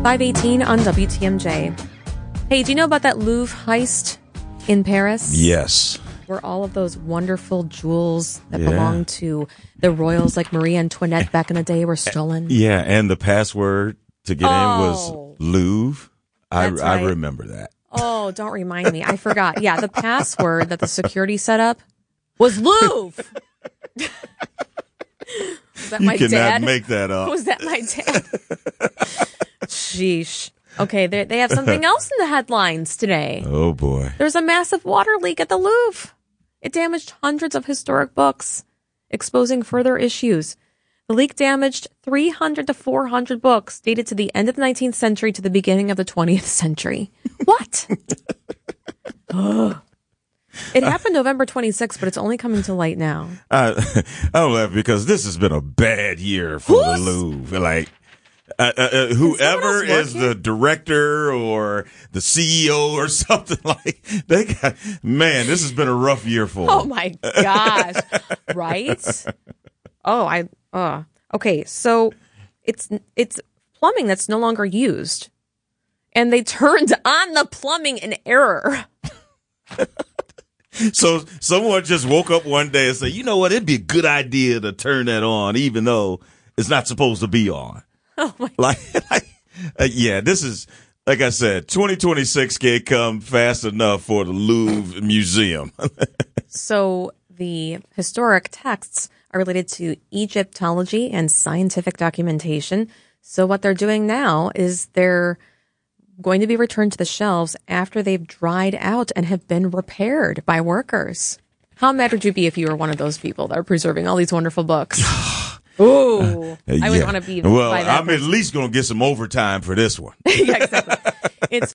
5:18 on WTMJ. Hey, do you know about that Louvre heist in Paris? Yes. Where all of those wonderful jewels that belonged to the royals like Marie Antoinette back in the day were stolen? Yeah, and the password to get in was Louvre. That's I right. remember that. Oh, don't remind me. I forgot. Yeah, the password that the security set up was Louvre. Was that my You cannot dad? make that up. Was that my dad? Sheesh. Okay, they have something else in the headlines today. Oh, boy. There's a massive water leak at the Louvre. It damaged hundreds of historic books, exposing further issues. The leak damaged 300 to 400 books dated to the end of the 19th century to the beginning of the 20th century. What? It happened November 26th, but it's only coming to light now. I don't laugh because this has been a bad year for the Louvre. Like, whoever is the director or the CEO or something, like, this has been a rough year for them. Oh my gosh. Right? Okay, so it's plumbing that's no longer used. And they turned on the plumbing in error. So someone just woke up one day and said, you know what, it'd be a good idea to turn that on, even though it's not supposed to be on. Oh my This is, like I said, 2026 can't come fast enough for the Louvre Museum. So the historic texts are related to Egyptology and scientific documentation. So what they're doing now is they're going to be returned to the shelves after they've dried out and have been repaired by workers. How mad would you be if you were one of those people that are preserving all these wonderful books? Ooh, I would want to be Well, by that I'm at least going to get some overtime for this one. Yeah, exactly.